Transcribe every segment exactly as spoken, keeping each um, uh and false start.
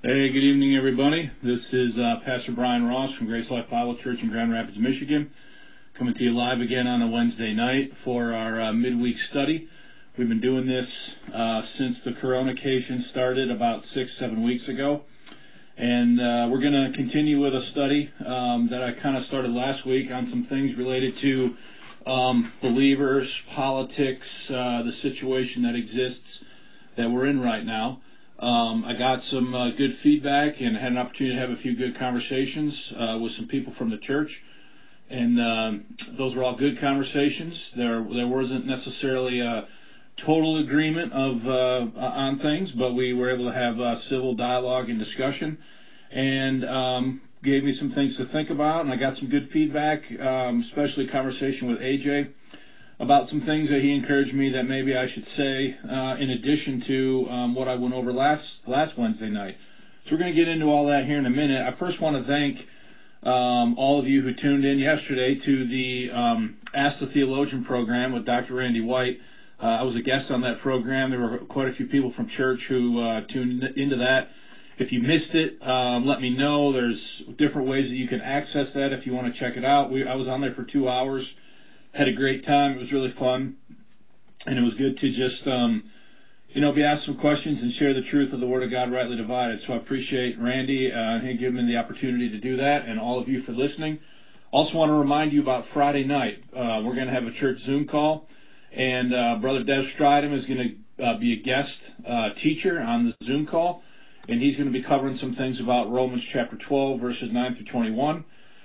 Hey, good evening, everybody. This is uh, Pastor Brian Ross from Grace Life Bible Church in Grand Rapids, Michigan, coming to you live again on a Wednesday night for our uh, midweek study. We've been doing this uh, since the coronation started about six, seven weeks ago, and uh, we're going to continue with a study um, that I kind of started last week on some things related to um, believers, politics, uh, the situation that exists that we're in right now. Um, I got some uh, good feedback and had an opportunity to have a few good conversations uh, with some people from the church, and um, those were all good conversations. There, there wasn't necessarily a total agreement of uh, on things, but we were able to have uh, civil dialogue and discussion, and um, gave me some things to think about. And I got some good feedback, um, especially conversation with A J. about some things that he encouraged me that maybe I should say uh, in addition to um, what I went over last last Wednesday night. So we're going to get into all that here in a minute. I first want to thank um, all of you who tuned in yesterday to the um, Ask the Theologian program with Doctor Randy White. Uh, I was a guest on that program. There were quite a few people from church who uh, tuned into that. If you missed it, um, let me know. There's different ways that you can access that if you want to check it out. We, I was on there for two hours. Had a great time. It was really fun, and it was good to just, um, you know, be asked some questions and share the truth of the Word of God rightly divided. So I appreciate Randy uh, and giving me the opportunity to do that, and all of you for listening. Also want to remind you about Friday night. Uh, we're going to have a church Zoom call, and uh, Brother Dev Stridham is going to uh, be a guest uh, teacher on the Zoom call, and he's going to be covering some things about Romans chapter twelve, verses nine through twenty-one.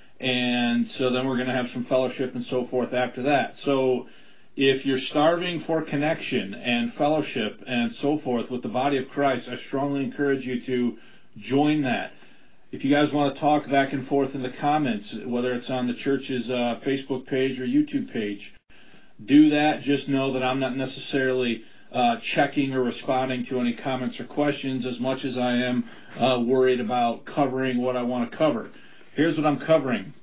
And so then we're going to have some fellowship and so forth after that. So if you're starving for connection and fellowship and so forth with the body of Christ, I strongly encourage you to join that. If you guys want to talk back and forth in the comments, whether it's on the church's uh, Facebook page or YouTube page, do that. Just know that I'm not necessarily uh, checking or responding to any comments or questions as much as I am uh, worried about covering what I want to cover. Here's what I'm covering.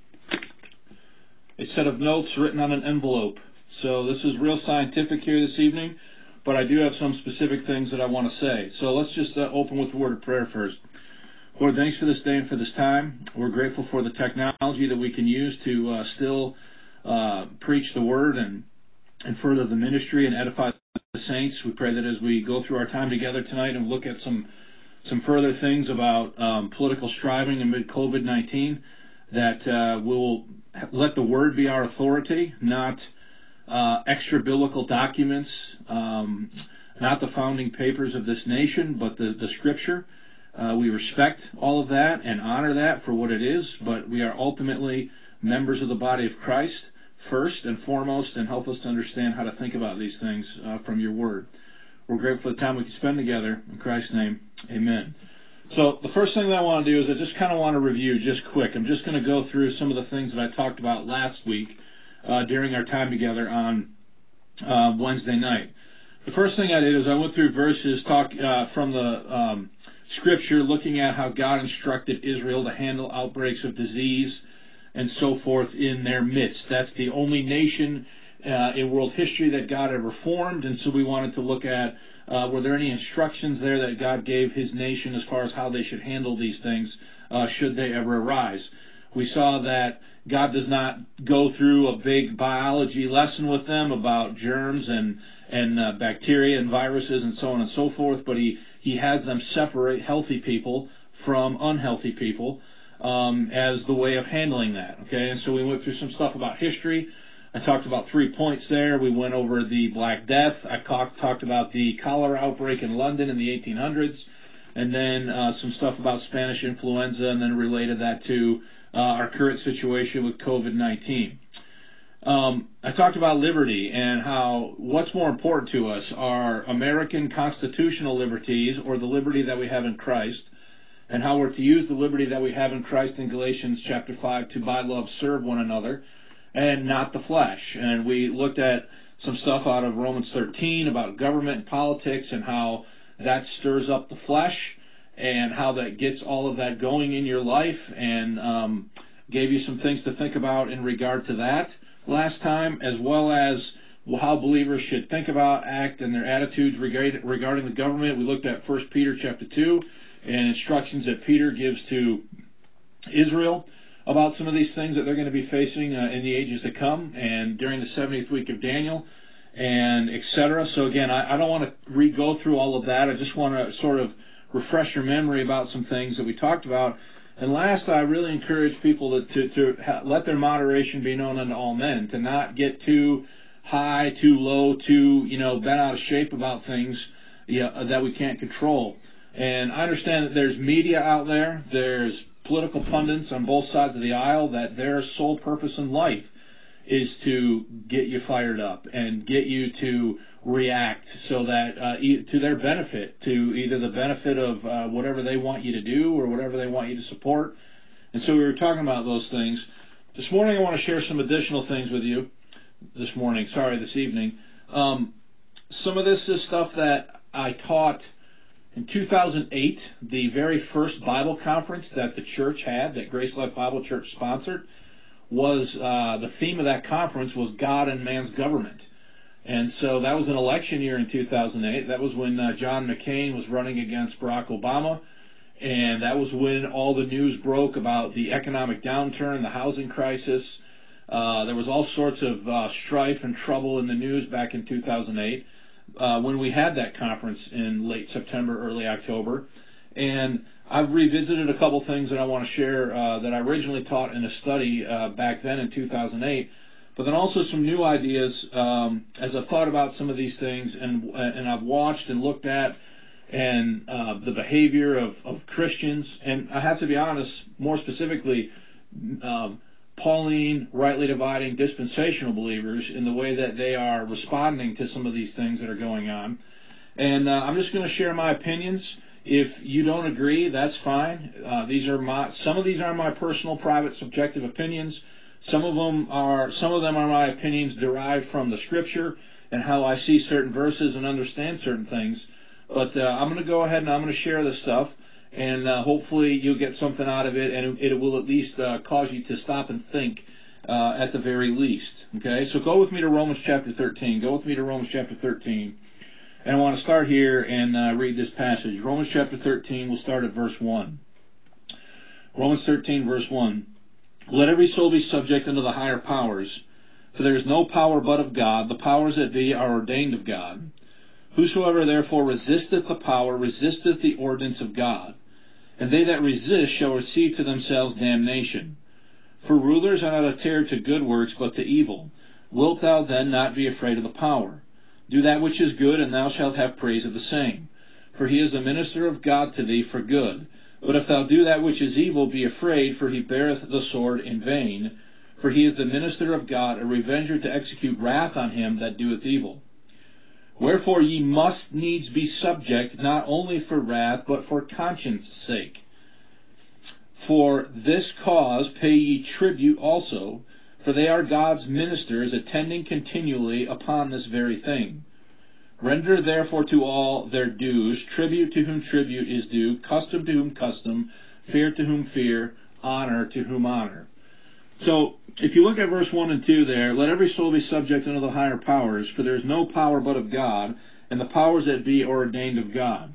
A set of notes written on an envelope. So this is real scientific here this evening, but I do have some specific things that I want to say. So let's just uh, open with the word of prayer first. Lord, thanks for this day and for this time. We're grateful for the technology that we can use to uh, still uh, preach the word and, and further the ministry and edify the saints. We pray that as we go through our time together tonight and look at some some further things about um, political striving amid COVID nineteen, that uh, we'll let the Word be our authority, not uh, extra-biblical documents, um, not the founding papers of this nation, but the, the Scripture. Uh, we respect all of that and honor that for what it is, but we are ultimately members of the body of Christ first and foremost, and help us to understand how to think about these things uh, from your Word. We're grateful for the time we can spend together. In Christ's name, amen. So the first thing that I want to do is I just kind of want to review just quick. I'm just going to go through some of the things that I talked about last week uh, during our time together on uh, Wednesday night. The first thing I did is I went through verses talk uh, from the um, Scripture looking at how God instructed Israel to handle outbreaks of disease and so forth in their midst. That's the only nation Uh, in world history that God ever formed, and so we wanted to look at uh, were there any instructions there that God gave His nation as far as how they should handle these things uh, should they ever arise. We saw that God does not go through a big biology lesson with them about germs and and uh, bacteria and viruses and so on and so forth, but He He has them separate healthy people from unhealthy people um, as the way of handling that. Okay, and so we went through some stuff about history. I talked about three points there. We went over the Black Death. I talk, talked about the cholera outbreak in London in the eighteen hundreds, and then uh, some stuff about Spanish influenza, and then related that to uh, our current situation with COVID nineteen. Um, I talked about liberty and how what's more important to us are American constitutional liberties or the liberty that we have in Christ, and how we're to use the liberty that we have in Christ in Galatians chapter five to by love serve one another, and not the flesh. And we looked at some stuff out of Romans thirteen about government and politics and how that stirs up the flesh and how that gets all of that going in your life, and um, gave you some things to think about in regard to that last time, as well as how believers should think about, act, and their attitudes regarding the government. We looked at First Peter chapter two and instructions that Peter gives to Israel about some of these things that they're going to be facing uh, in the ages to come and during the seventieth week of Daniel, and et cetera. So again, I, I don't want to re-go through all of that. I just want to sort of refresh your memory about some things that we talked about. And last, I really encourage people to, to, to ha- let their moderation be known unto all men, to not get too high, too low, too, you know, bent out of shape about things yeah, that we can't control. And I understand that there's media out there, there's political pundits on both sides of the aisle, that their sole purpose in life is to get you fired up and get you to react so that uh, e- to their benefit, to either the benefit of uh, whatever they want you to do or whatever they want you to support. And so we were talking about those things. This morning I want to share some additional things with you. This morning, sorry, this evening. Um, some of this is stuff that I taught in two thousand eight, the very first Bible conference that the church had, that Grace Life Bible Church sponsored, was uh, the theme of that conference was God and Man's Government. And so that was an election year in two thousand eight. That was when uh, John McCain was running against Barack Obama. And that was when all the news broke about the economic downturn, the housing crisis. Uh, there was all sorts of uh, strife and trouble in the news back in two thousand eight uh, when we had that conference in late September, early October. And I've revisited a couple things that I want to share uh, that I originally taught in a study uh, back then in two thousand eight, but then also some new ideas um, as I've thought about some of these things, and and I've watched and looked at and uh, the behavior of, of Christians, and I have to be honest, more specifically, um, Pauline, rightly dividing dispensational believers in the way that they are responding to some of these things that are going on. And uh, I'm just going to share my opinions. If you don't agree, that's fine. Uh, these are my some of these are my personal, private, subjective opinions. Some of them are some of them are my opinions derived from the Scripture and how I see certain verses and understand certain things. But uh, I'm going to go ahead and I'm going to share this stuff. And uh, hopefully you'll get something out of it, and it, it will at least uh, cause you to stop and think uh, at the very least. Okay, so go with me to Romans chapter thirteen. Go with me to Romans chapter thirteen. And I want to start here and uh, read this passage. Romans chapter thirteen, we'll start at verse one. Romans thirteen, verse one. Let every soul be subject unto the higher powers, for there is no power but of God. The powers that be are ordained of God. Whosoever therefore resisteth the power resisteth the ordinance of God. And they that resist shall receive to themselves damnation. For rulers are not a terror to good works, but to evil. Wilt thou then not be afraid of the power? Do that which is good, and thou shalt have praise of the same. For he is a minister of God to thee for good. But if thou do that which is evil, be afraid, for he beareth the sword in vain. For he is the minister of God, a revenger to execute wrath on him that doeth evil. Wherefore ye must needs be subject, not only for wrath, but for conscience sake. For this cause pay ye tribute also, for they are God's ministers, attending continually upon this very thing. Render therefore to all their dues, tribute to whom tribute is due, custom to whom custom, fear to whom fear, honor to whom honor. So, if you look at verse one and two there, let every soul be subject unto the higher powers, for there is no power but of God, and the powers that be are ordained of God.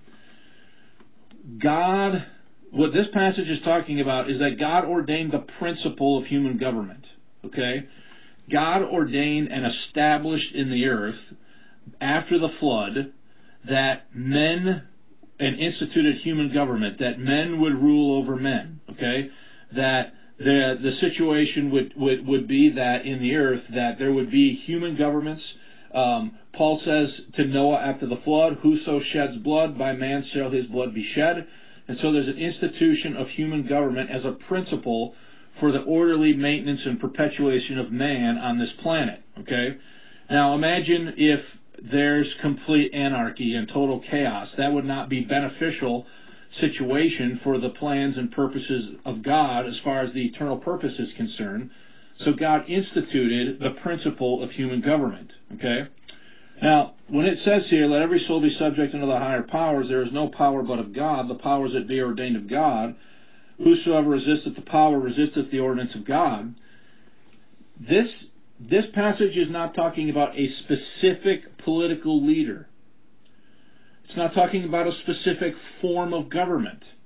God, what this passage is talking about is that God ordained the principle of human government. Okay? God ordained and established in the earth, after the flood, that men, and instituted human government, that men would rule over men. Okay? That The the situation would, would, would be that in the earth that there would be human governments. Um, Paul says to Noah after the flood, whoso sheds blood, by man shall his blood be shed. And so there's an institution of human government as a principle for the orderly maintenance and perpetuation of man on this planet. Okay? Now imagine if there's complete anarchy and total chaos. That would not be beneficial situation for the plans and purposes of God as far as the eternal purpose is concerned. So God instituted the principle of human government. Okay? Now, when it says here, let every soul be subject unto the higher powers, there is no power but of God, the powers that be ordained of God. Whosoever resisteth the power resisteth the ordinance of God. This, this passage is not talking about a specific political leader. It's not talking about a specific form of government.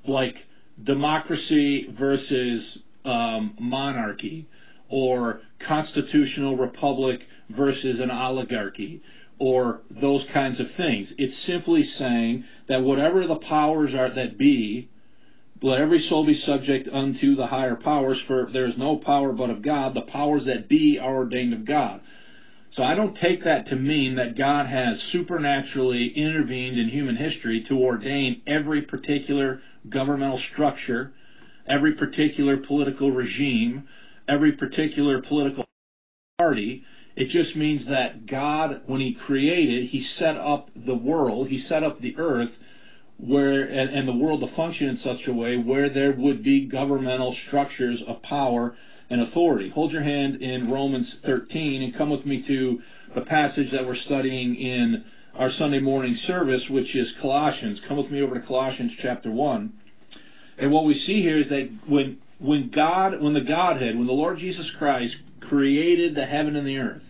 like democracy versus um, monarchy, or constitutional republic versus an oligarchy, or those kinds of things. It's simply saying that whatever the powers are that be, let every soul be subject unto the higher powers, for there is no power but of God. The powers that be are ordained of God. So I don't take that to mean that God has supernaturally intervened in human history to ordain every particular governmental structure, every particular political regime, every particular political party. It just means that God, when He created, He set up the world, He set up the earth, where and, and the world to function in such a way where there would be governmental structures of power and authority. Hold your hand in Romans thirteen and come with me to the passage that we're studying in our Sunday morning service, which is Colossians. Come with me over to Colossians chapter one. And what we see here is that when when God, when the Godhead, when the Lord Jesus Christ created the heaven and the earth,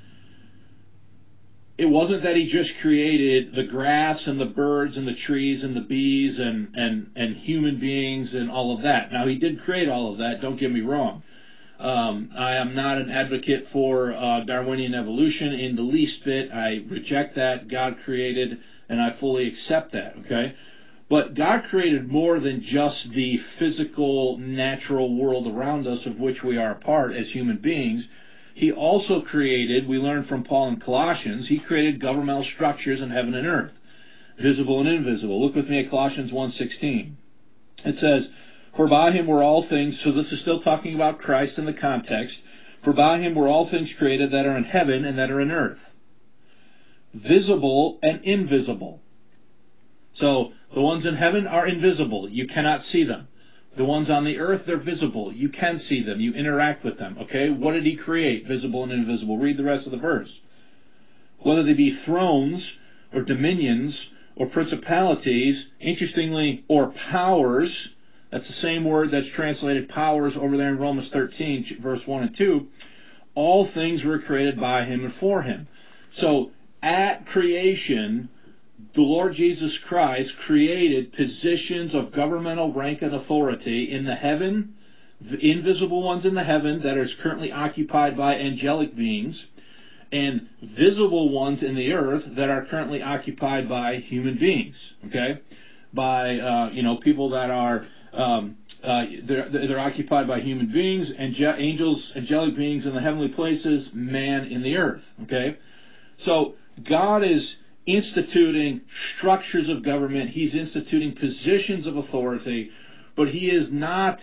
it wasn't that He just created the grass and the birds and the trees and the bees and, and, and human beings and all of that. Now, He did create all of that, don't get me wrong. Um, I am not an advocate for uh, Darwinian evolution in the least bit. I reject that. God created, and I fully accept that, okay? But God created more than just the physical, natural world around us of which we are a part as human beings. He also created, we learned from Paul in Colossians, He created governmental structures in heaven and earth, visible and invisible. Look with me at Colossians one sixteen. It says, "For by Him were all things," so this is still talking about Christ in the context, "for by Him were all things created that are in heaven and that are in earth, visible and invisible." So, the ones in heaven are invisible. You cannot see them. The ones on the earth, they're visible. You can see them. You interact with them. Okay? What did He create? Visible and invisible. Read the rest of the verse. "Whether they be thrones or dominions or principalities," interestingly, or powers, that's the same word that's translated powers over there in Romans thirteen, verse one and two, "all things were created by Him and for Him." So, at creation, the Lord Jesus Christ created positions of governmental rank and authority in the heaven, the invisible ones in the heaven that are currently occupied by angelic beings, and visible ones in the earth that are currently occupied by human beings, okay? By, uh, you know, people that are, um, uh, they're, they're occupied by human beings, ange- angels, angelic beings in the heavenly places, man in the earth, okay? So, God is instituting structures of government. He's instituting positions of authority, but He is not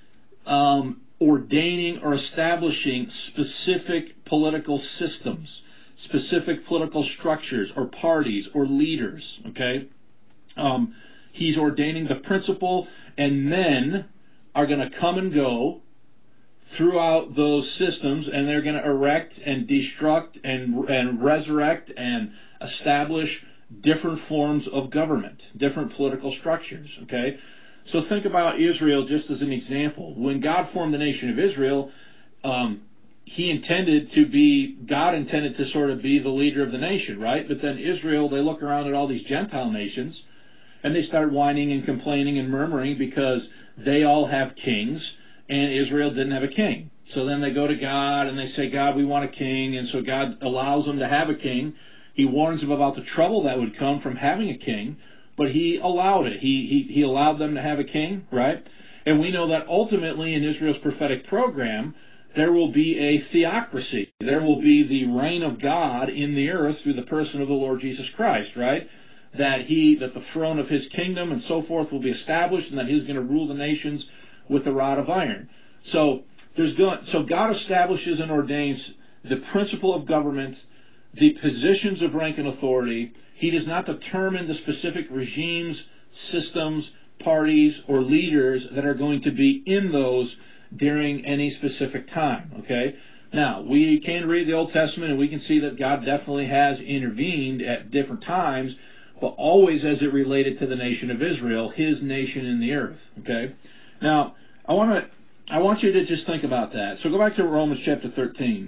um, ordaining or establishing specific political systems, specific political structures or parties or leaders, okay? Um, he's ordaining the principle, and men are going to come and go throughout those systems, and they're going to erect and destruct and, and resurrect and establish different forms of government, different political structures, okay? So think about Israel just as an example. When God formed the nation of Israel, um, He intended to be, God intended to sort of be the leader of the nation, right? But then Israel, they look around at all these Gentile nations, and they start whining and complaining and murmuring because they all have kings, and Israel didn't have a king. So then they go to God, and they say, "God, we want a king," and so God allows them to have a king. He warns them about the trouble that would come from having a king, but He allowed it. He, he, he allowed them to have a king, right? And we know that ultimately in Israel's prophetic program, there will be a theocracy. There will be the reign of God in the earth through the person of the Lord Jesus Christ, right? That He, that the throne of His kingdom and so forth will be established, and that He's going to rule the nations with a rod of iron. So there's going, so God establishes and ordains the principle of government, the positions of rank and authority. He does not determine the specific regimes, systems, parties, or leaders that are going to be in those during any specific time, okay? Now, we can read the Old Testament and we can see that God definitely has intervened at different times, but always as it related to the nation of Israel, His nation in the earth, okay? Now, I want to, I want you to just think about that. So go back to Romans chapter thirteen.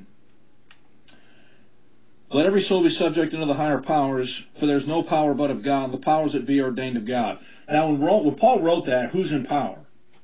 "Let every soul be subject unto the higher powers, for there is no power but of God, the powers that be are ordained of God." Now, when, when Paul wrote that, who's in power?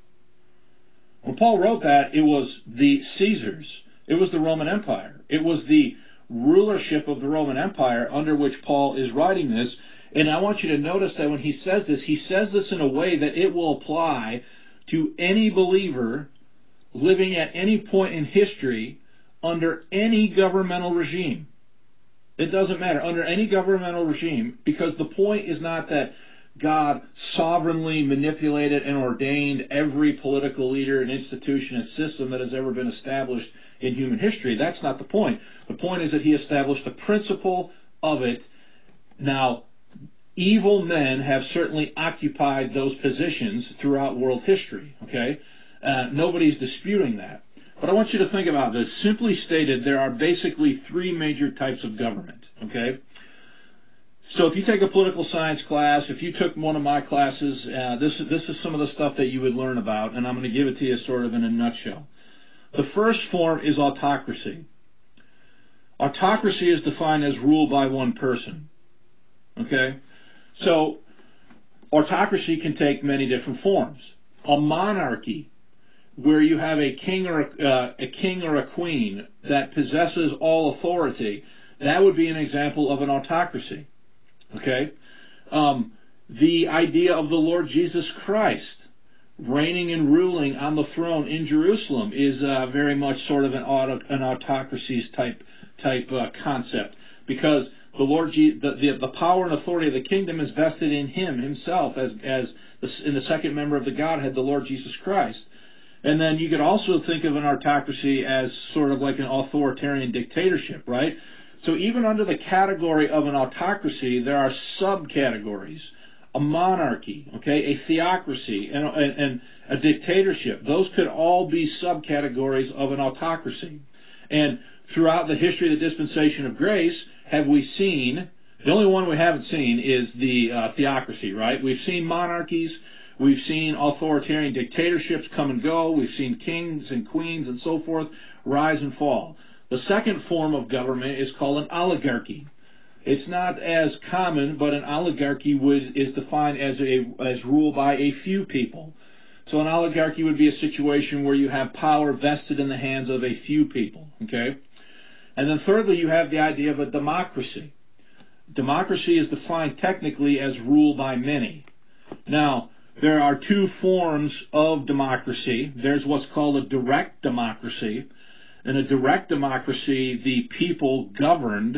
When Paul wrote that, it was the Caesars. It was the Roman Empire. It was the rulership of the Roman Empire under which Paul is writing this. And I want you to notice that when he says this, he says this in a way that it will apply to any believer living at any point in history under any governmental regime. It doesn't matter, under any governmental regime, because the point is not that God sovereignly manipulated and ordained every political leader and institution and system that has ever been established in human history. That's not the point. The point is that he established the principle of it. Now, evil men have certainly occupied those positions throughout world history, okay? Uh, nobody's disputing that. But I want you to think about this. Simply stated, there are basically three major types of government, okay? So if you take a political science class, if you took one of my classes, uh, this, this is some of the stuff that you would learn about, and I'm going to give it to you sort of in a nutshell. The first form is autocracy. Autocracy is defined as rule by one person, okay? So autocracy can take many different forms. A monarchy, where you have a king or a, uh, a king or a queen that possesses all authority, that would be an example of an autocracy. Okay? Um, the idea of the Lord Jesus Christ reigning and ruling on the throne in Jerusalem is uh, very much sort of an, auto, an autocracy type type uh, concept, because the Lord Je- the, the the power and authority of the kingdom is vested in Him Himself as as the, in the second member of the Godhead, the Lord Jesus Christ. And then you could also think of an autocracy as sort of like an authoritarian dictatorship, right? So even under the category of an autocracy, there are subcategories. A monarchy, okay, a theocracy, and, and, and a dictatorship. Those could all be subcategories of an autocracy. And throughout the history of the dispensation of grace, have we seen, the only one we haven't seen is the uh, theocracy, right? We've seen monarchies. We've seen authoritarian dictatorships come and go. We've seen kings and queens and so forth rise and fall. The second form of government is called an oligarchy. It's not as common, but an oligarchy would, is defined as a as rule by a few people. So an oligarchy would be a situation where you have power vested in the hands of a few people. Okay, and then thirdly, you have the idea of a democracy. Democracy is defined technically as rule by many. Now, there are two forms of democracy. There's what's called a direct democracy. In a direct democracy, the people governed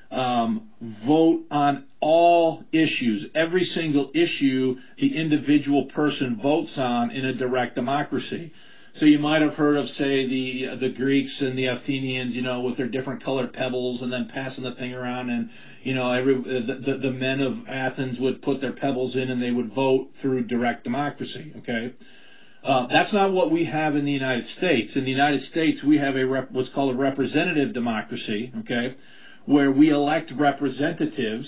um, vote on all issues. Every single issue the individual person votes on in a direct democracy. So you might have heard of, say, the the Greeks and the Athenians, you know, with their different colored pebbles and then passing the thing around, and you know, every the, the, the men of Athens would put their pebbles in and they would vote through direct democracy. Okay, uh, that's not what we have in the United States. In the United States, we have a rep, what's called a representative democracy. Okay, where we elect representatives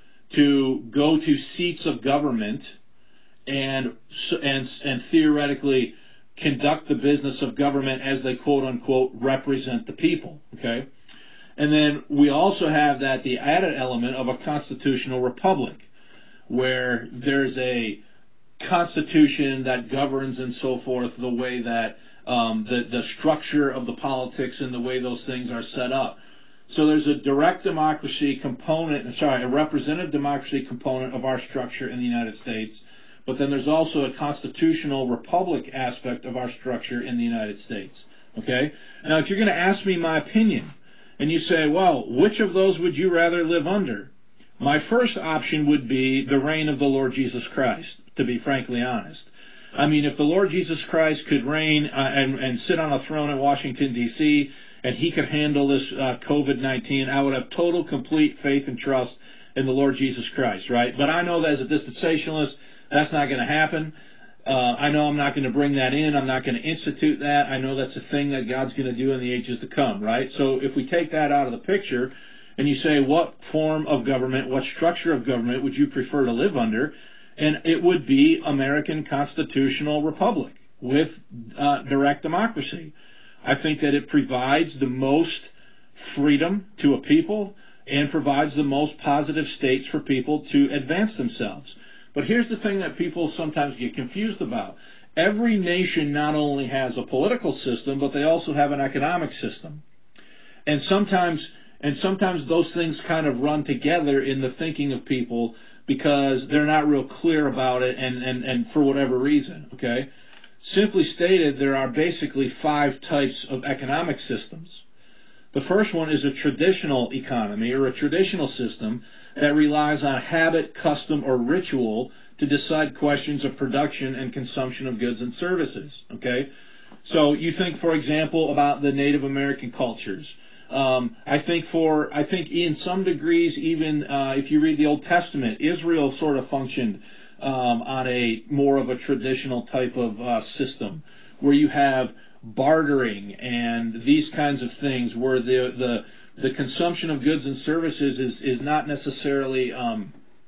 to go to seats of government and and and theoretically conduct the business of government as they quote unquote represent the people. Okay. And then we also have that the added element of a constitutional republic, where there's a constitution that governs and so forth the way that um, the, the structure of the politics and the way those things are set up. So there's a direct democracy component, sorry, a representative democracy component of our structure in the United States, but then there's also a constitutional republic aspect of our structure in the United States. Okay? Now, if you're going to ask me my opinion, and you say, well, which of those would you rather live under? My first option would be the reign of the Lord Jesus Christ, to be frankly honest. I mean, if the Lord Jesus Christ could reign uh, and, and sit on a throne in Washington, D C, and he could handle this uh, COVID nineteen, I would have total, complete faith and trust in the Lord Jesus Christ, right? But I know that as a dispensationalist, that's not going to happen. Uh, I know I'm not going to bring that in. I'm not going to institute that. I know that's a thing that God's going to do in the ages to come, right? So if we take that out of the picture and you say, what form of government, what structure of government would you prefer to live under? And it would be American constitutional republic with uh, direct democracy. I think that it provides the most freedom to a people and provides the most positive states for people to advance themselves. But here's the thing that people sometimes get confused about. Every nation not only has a political system, but they also have an economic system. And sometimes and sometimes those things kind of run together in the thinking of people because they're not real clear about it and, and, and for whatever reason, okay? Simply stated, there are basically five types of economic systems. The first one is a traditional economy or a traditional system that relies on habit, custom, or ritual to decide questions of production and consumption of goods and services, okay? So you think, for example, about the Native American cultures. Um, I think for, I think in some degrees, even uh, if you read the Old Testament, Israel sort of functioned um, on a more of a traditional type of uh, system where you have bartering and these kinds of things where the the, the consumption of goods and services is, is not necessarily um,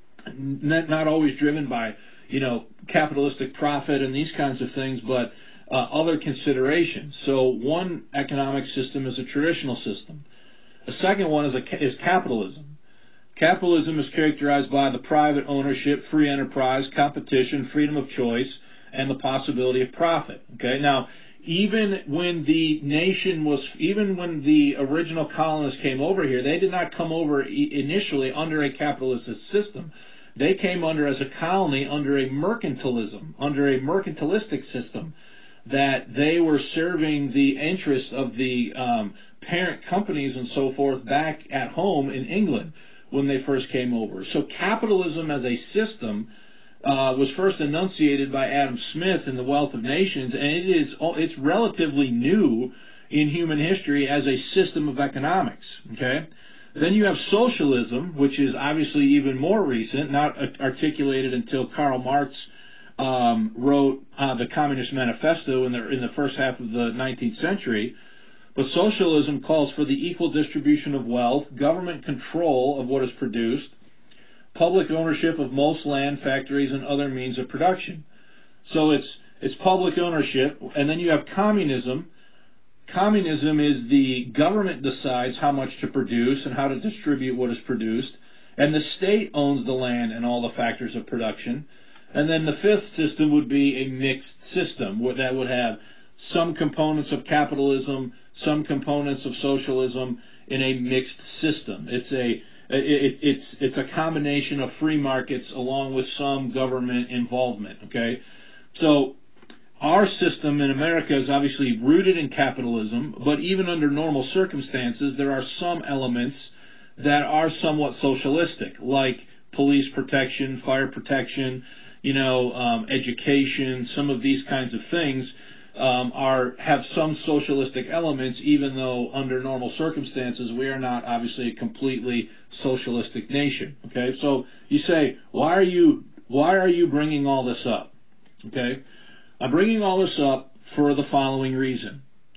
not, not always driven by, you know, capitalistic profit and these kinds of things, but Uh, other considerations. So one economic system is a traditional system. A second one is, a, is capitalism. Capitalism is characterized by the private ownership, free enterprise, competition, freedom of choice, and the possibility of profit. Okay. Now, even when the nation was, even when the original colonists came over here, they did not come over initially under a capitalist system. They came under as a colony under a mercantilism, under a mercantilistic system, that they were serving the interests of the um, parent companies and so forth back at home in England when they first came over. So capitalism as a system uh, was first enunciated by Adam Smith in The Wealth of Nations, and it is it's relatively new in human history as a system of economics. Okay, then you have socialism, which is obviously even more recent, not articulated until Karl Marx Um, wrote uh, the Communist Manifesto in the in the first half of the nineteenth century. But socialism calls for the equal distribution of wealth, government control of what is produced, public ownership of most land, factories, and other means of production. So it's it's public ownership, and then you have communism. Communism is the government decides how much to produce and how to distribute what is produced, and the state owns the land and all the factors of production. And then the fifth system would be a mixed system that would have some components of capitalism, some components of socialism in a mixed system. It's a it, it's it's a combination of free markets along with some government involvement. Okay, so our system in America is obviously rooted in capitalism, but even under normal circumstances, there are some elements that are somewhat socialistic, like police protection, fire protection, you know, um, education, some of these kinds of things um, are have some socialistic elements, even though under normal circumstances we are not obviously a completely socialistic nation. Okay, so you say, why are you why are you bringing all this up? Okay, I'm bringing all this up for the following reason.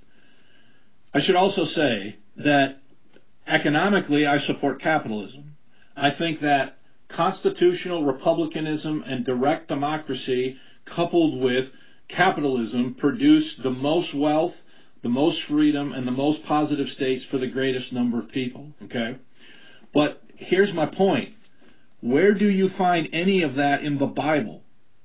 I should also say that economically I support capitalism. I think that constitutional republicanism and direct democracy coupled with capitalism produce the most wealth, the most freedom, and the most positive states for the greatest number of people. Okay? But here's my point. Where do you find any of that in the Bible?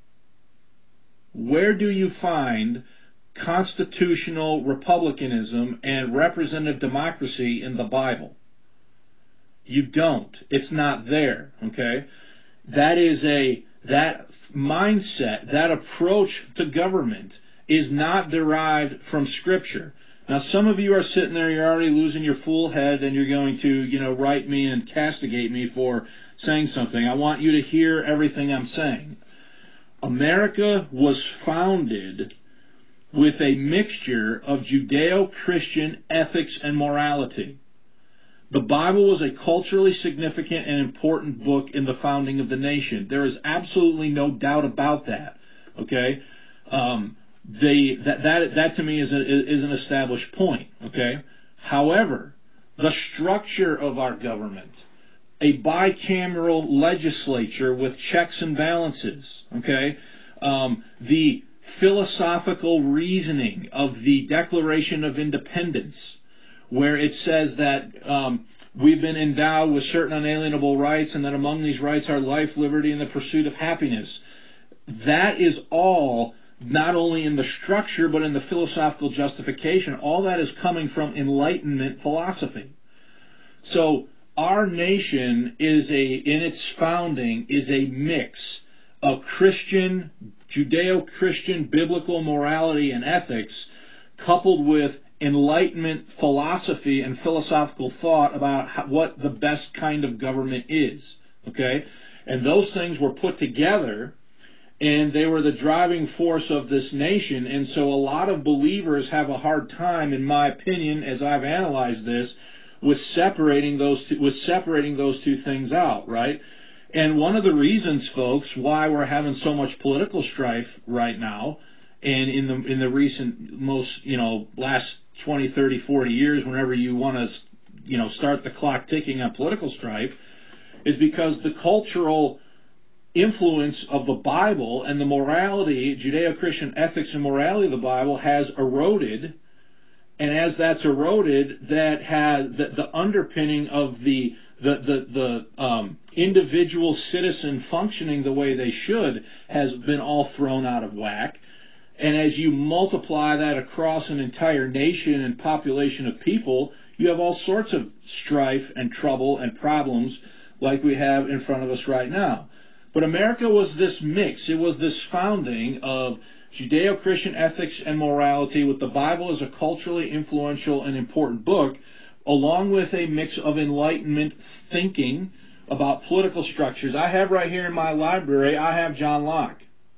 Where do you find constitutional republicanism and representative democracy in the Bible? You don't. It's not there, okay? That is a, that mindset, that approach to government is not derived from Scripture. Now, some of you are sitting there, you're already losing your fool head, and you're going to, you know, write me and castigate me for saying something. I want you to hear everything I'm saying. America was founded with a mixture of Judeo-Christian ethics and morality. The Bible was a culturally significant and important book in the founding of the nation. There is absolutely no doubt about that. Okay, um, they that that that to me is a, is an established point. Okay, however, the structure of our government, a bicameral legislature with checks and balances. Okay, um, the philosophical reasoning of the Declaration of Independence, where it says that um, we've been endowed with certain unalienable rights, and that among these rights are life, liberty, and the pursuit of happiness. That is all not only in the structure, but in the philosophical justification. All that is coming from Enlightenment philosophy. So our nation is a, in its founding, is a mix of Christian, Judeo-Christian biblical morality and ethics, coupled with Enlightenment philosophy and philosophical thought about how, what the best kind of government is. Okay? And those things were put together, and they were the driving force of this nation. And so a lot of believers have a hard time, in my opinion, as I've analyzed this, with separating those two, with separating those two things out, right? And one of the reasons, folks, why we're having so much political strife right now, and in the in the recent most, you know, last twenty, thirty, forty years, whenever you want to, you know, start the clock ticking on political strife, is because the cultural influence of the Bible and the morality, Judeo-Christian ethics and morality of the Bible has eroded. And as that's eroded, that has the, the underpinning of the the the, the um, individual citizen functioning the way they should has been all thrown out of whack. And as you multiply that across an entire nation and population of people, you have all sorts of strife and trouble and problems like we have in front of us right now. But America was this mix. It was this founding of Judeo-Christian ethics and morality with the Bible as a culturally influential and important book, along with a mix of Enlightenment thinking about political structures. I have right here in my library, I have John Locke.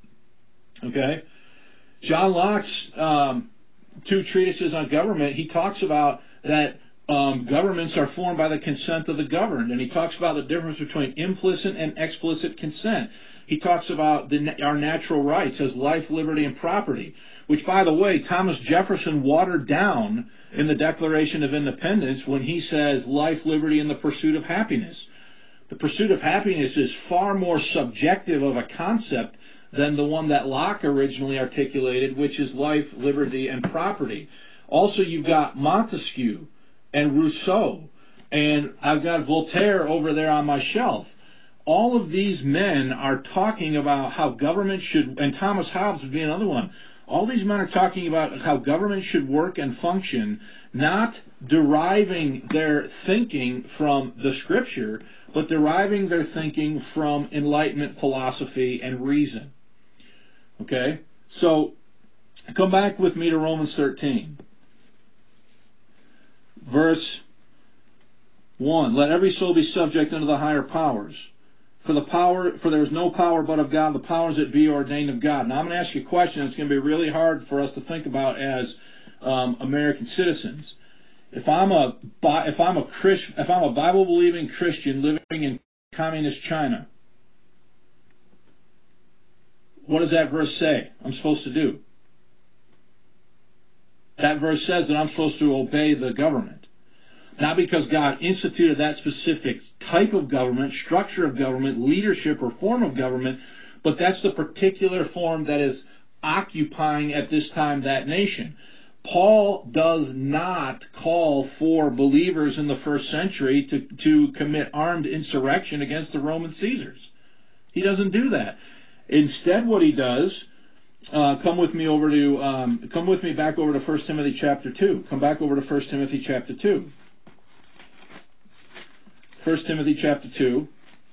Okay? John Locke's um, two treatises on government, he talks about that um, governments are formed by the consent of the governed, and he talks about the difference between implicit and explicit consent. He talks about the, our natural rights as life, liberty, and property, which, by the way, Thomas Jefferson watered down in the Declaration of Independence when he says life, liberty, and the pursuit of happiness. The pursuit of happiness is far more subjective of a concept than the one that Locke originally articulated, which is life, liberty, and property. Also, you've got Montesquieu and Rousseau, and I've got Voltaire over there on my shelf. All of these men are talking about how government should, and Thomas Hobbes would be another one. All these men are talking about how government should work and function, not deriving their thinking from the Scripture, but deriving their thinking from Enlightenment philosophy and reason. Okay? So, come back with me to Romans thirteen. Verse one, let every soul be subject unto the higher powers. For the power, for there is no power but of God, the powers that be ordained of God. Now I'm going to ask you a question that's going to be really hard for us to think about as um, American citizens. If I'm a if I'm a Christ, if I'm a Bible believing Christian living in communist China, what does that verse say I'm supposed to do? That verse says that I'm supposed to obey the government. Not because God instituted that specific type of government, structure of government, leadership, or form of government, but that's the particular form that is occupying at this time that nation. Paul does not call for believers in the first century to, to commit armed insurrection against the Roman Caesars. He doesn't do that. Instead, what he does, uh, come with me over to, um, come with me back over to First Timothy chapter two. Come back over to First Timothy chapter two. First Timothy chapter two.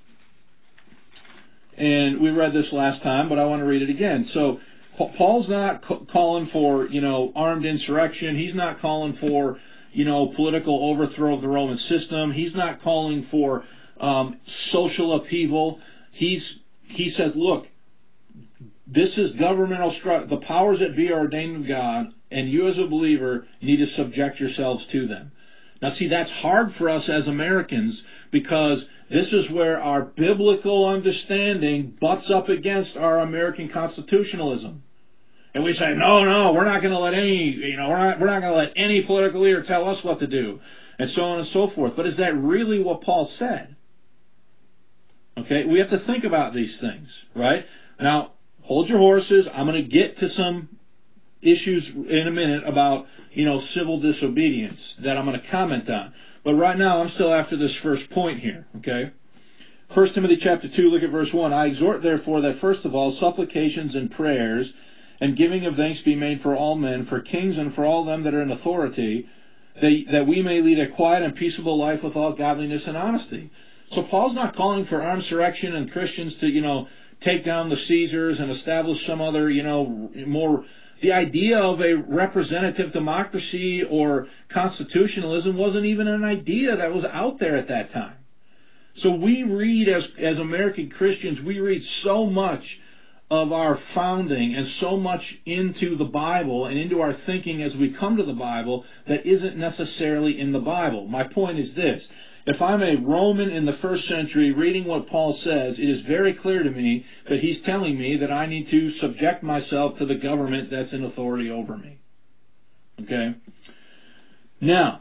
And we read this last time, but I want to read it again. So, Paul's not calling for, you know, armed insurrection. He's not calling for, you know, political overthrow of the Roman system. He's not calling for um, social upheaval. He's he says, look, this is governmental structure. The powers that be are ordained of God, and you as a believer need to subject yourselves to them. Now, see, that's hard for us as Americans because this is where our biblical understanding butts up against our American constitutionalism. And we say, no, no, we're not going to let any, you know, we're not, we're not going to let any political leader tell us what to do, and so on and so forth. But is that really what Paul said? Okay, we have to think about these things, right? Now, hold your horses. I'm going to get to some issues in a minute about, you know, civil disobedience that I'm going to comment on. But right now, I'm still after this first point here, okay? First Timothy chapter two, look at verse one. I exhort therefore that first of all supplications and prayers and giving of thanks be made for all men, for kings and for all them that are in authority, that, that we may lead a quiet and peaceable life with all godliness and honesty. So Paul's not calling for armed insurrection and Christians to, you know, take down the Caesars and establish some other, you know, more... The idea of a representative democracy or constitutionalism wasn't even an idea that was out there at that time. So we read, as as American Christians, we read so much of our founding and so much into the Bible and into our thinking as we come to the Bible that isn't necessarily in the Bible. My point is this. If I'm a Roman in the first century reading what Paul says, it is very clear to me that he's telling me that I need to subject myself to the government that's in authority over me. Okay? Now,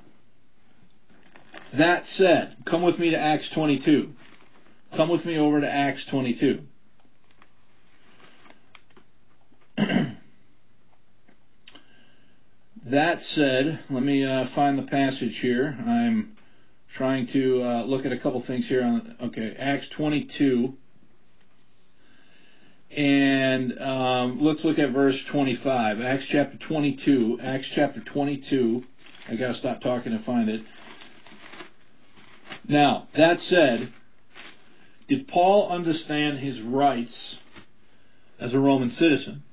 that said, come with me to Acts twenty-two. Come with me over to Acts twenty-two. That said, let me uh, find the passage here. I'm trying to uh, look at a couple things here. On okay, Acts twenty-two. And um, let's look at verse twenty-five. Acts chapter twenty-two. Acts chapter twenty-two. I got to stop talking and find it. Now, that said, did Paul understand his rights as a Roman citizen?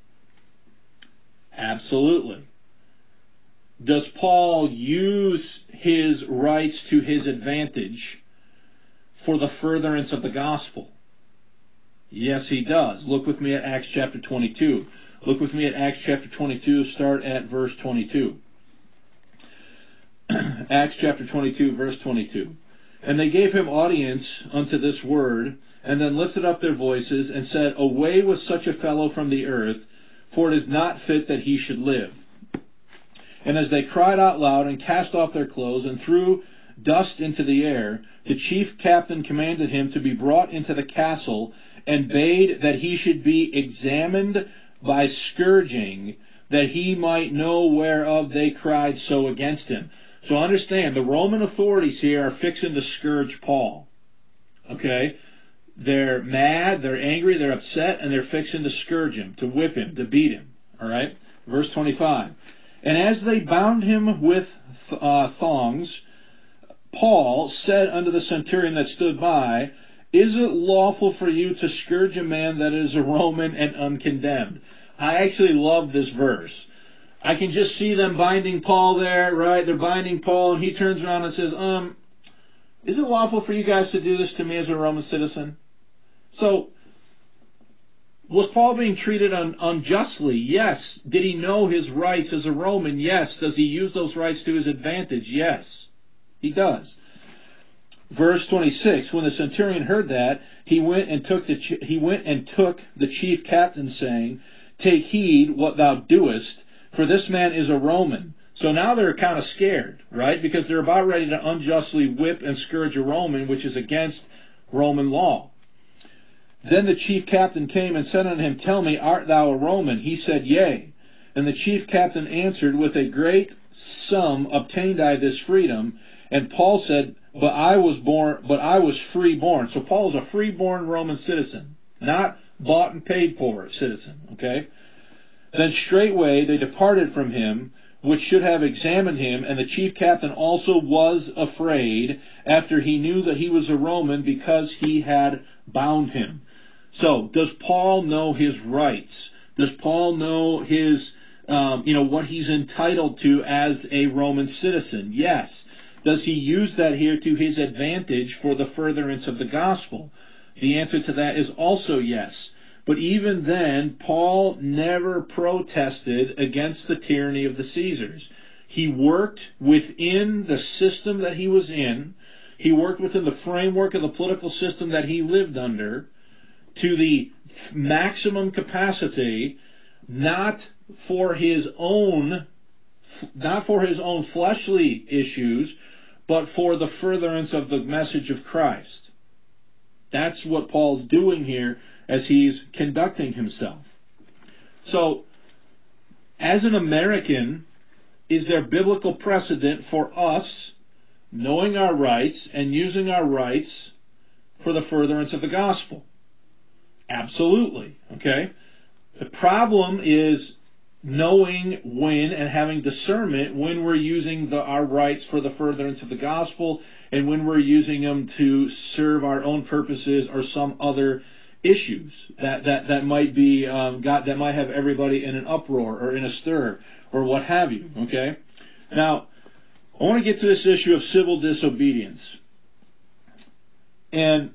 Absolutely. Does Paul use his rights to his advantage for the furtherance of the gospel? Yes, he does. Look with me at Acts chapter twenty-two. Look with me at Acts chapter twenty-two, start at verse twenty-two. Acts chapter twenty-two, verse twenty-two. And they gave him audience unto this word, and then lifted up their voices, and said, Away with such a fellow from the earth, for it is not fit that he should live. And as they cried out loud, and cast off their clothes, and threw dust into the air, the chief captain commanded him to be brought into the castle, and bade that he should be examined by scourging, that he might know whereof they cried so against him. So understand, the Roman authorities here are fixing to scourge Paul. Okay? They're mad, they're angry, they're upset, and they're fixing to scourge him, to whip him, to beat him. Alright? Verse twenty-five. And as they bound him with uh, thongs, Paul said unto the centurion that stood by, Is it lawful for you to scourge a man that is a Roman and uncondemned? I actually love this verse. I can just see them binding Paul there, right? They're binding Paul, and he turns around and says, um, is it lawful for you guys to do this to me as a Roman citizen? So, was Paul being treated un- unjustly? Yes. Did he know his rights as a Roman? Yes. Does he use those rights to his advantage? Yes. He does. Verse twenty-six, when the centurion heard that, he went and took the ch- he went and took the chief captain, saying, Take heed what thou doest, for this man is a Roman. So now they're kind of scared, right? Because they're about ready to unjustly whip and scourge a Roman, which is against Roman law. Then the chief captain came and said unto him, Tell me, art thou a Roman? He said, Yea. And the chief captain answered, With a great sum obtained I this freedom. And Paul said, But I was born, but I was freeborn. So Paul is a freeborn Roman citizen, not bought and paid for citizen. Okay. Then straightway they departed from him, which should have examined him, and the chief captain also was afraid, after he knew that he was a Roman, because he had bound him. So, does Paul know his rights? Does Paul know his, um, you know, what he's entitled to as a Roman citizen? Yes. Does he use that here to his advantage for the furtherance of the gospel? The answer to that is also yes. But even then, Paul never protested against the tyranny of the Caesars. He worked within the system that he was in. He worked within the framework of the political system that he lived under to the maximum capacity, not for his own, not for his own fleshly issues, but for the furtherance of the message of Christ. That's what Paul's doing here as he's conducting himself. So, as an American, is there biblical precedent for us knowing our rights and using our rights for the furtherance of the gospel. Absolutely. Okay? The problem is knowing when and having discernment when we're using the, our rights for the furtherance of the gospel and when we're using them to serve our own purposes or some other issues that, that, that might be um, got that might have everybody in an uproar or in a stir or what have you. Okay? Now, I want to get to this issue of civil disobedience. And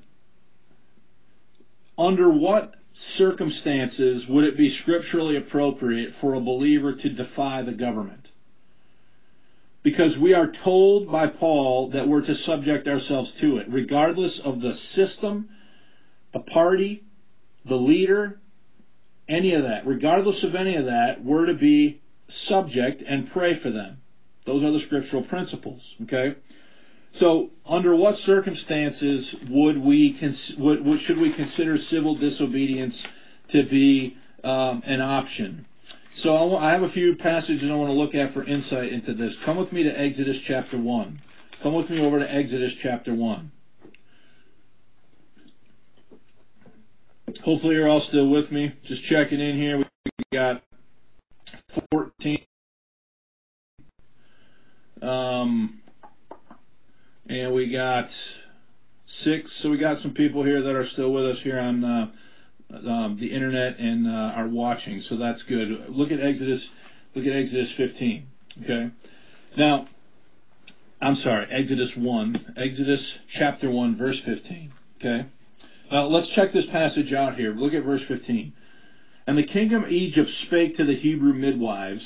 under what circumstances would it be scripturally appropriate for a believer to defy the government? Because we are told by Paul that we're to subject ourselves to it, regardless of the system, the party, the leader, any of that. Regardless of any of that, we're to be subject and pray for them. Those are the scriptural principles, okay? So, under what circumstances would we cons- would, would, should we consider civil disobedience to be um, an option? So, I, w- I have a few passages I want to look at for insight into this. Come with me to Exodus chapter one. Come with me over to Exodus chapter one. Hopefully, you're all still with me. Just checking in here. We got fourteen. Um. And we got six, so we got some people here that are still with us here on uh, um, the internet and uh, are watching, so that's good. Look at Exodus, look at Exodus fifteen, okay? Now, I'm sorry, Exodus one, Exodus chapter one, verse fifteen, okay? Now, let's check this passage out here. Look at verse fifteen. And the king of Egypt spake to the Hebrew midwives,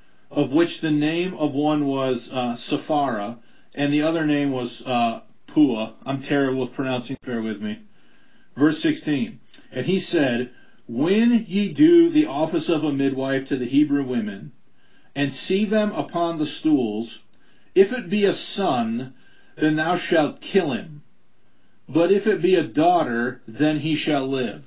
of which the name of one was uh, Sapphira, and the other name was uh, Pua. I'm terrible with pronouncing, bear with me. Verse sixteen. And he said, when ye do the office of a midwife to the Hebrew women, and see them upon the stools, if it be a son, then thou shalt kill him. But if it be a daughter, then he shall live.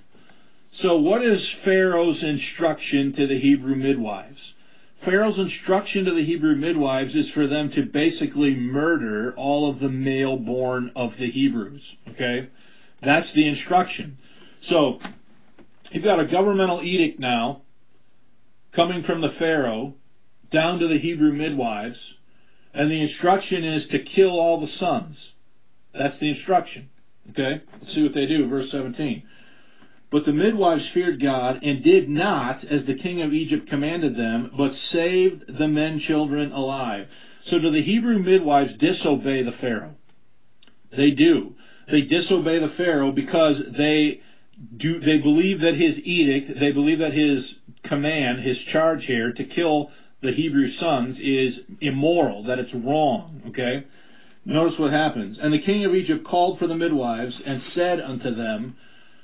So what is Pharaoh's instruction to the Hebrew midwives? Pharaoh's instruction to the Hebrew midwives is for them to basically murder all of the male born of the Hebrews. Okay? That's the instruction. So, you've got a governmental edict now coming from the Pharaoh down to the Hebrew midwives, and the instruction is to kill all the sons. That's the instruction. Okay? Let's see what they do. Verse seventeen. But the midwives feared God, and did not, as the king of Egypt commanded them, but saved the men children alive. So do the Hebrew midwives disobey the Pharaoh? They do. They disobey the Pharaoh because they do. They believe that his edict, they believe that his command, his charge here to kill the Hebrew sons is immoral, that it's wrong. Okay? Notice what happens. And the king of Egypt called for the midwives, and said unto them,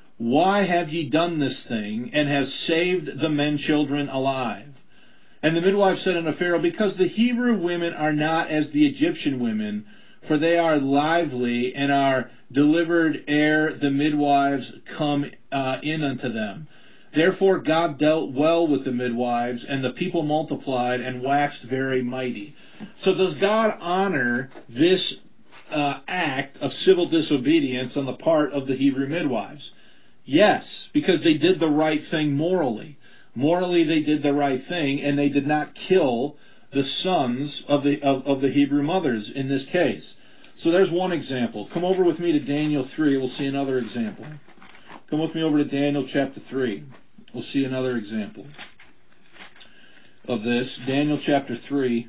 why have ye done this thing, and have saved the men children alive? And the midwife said unto Pharaoh, because the Hebrew women are not as the Egyptian women, for they are lively, and are delivered ere the midwives come uh, in unto them. Therefore God dealt well with the midwives, and the people multiplied, and waxed very mighty. So does God honor this uh, act of civil disobedience on the part of the Hebrew midwives? Yes, because they did the right thing morally. Morally, they did the right thing, and they did not kill the sons of the of, of the Hebrew mothers in this case. So there's one example. Come over with me to Daniel three. We'll see another example. Come with me over to Daniel chapter three. We'll see another example of this. Daniel chapter three.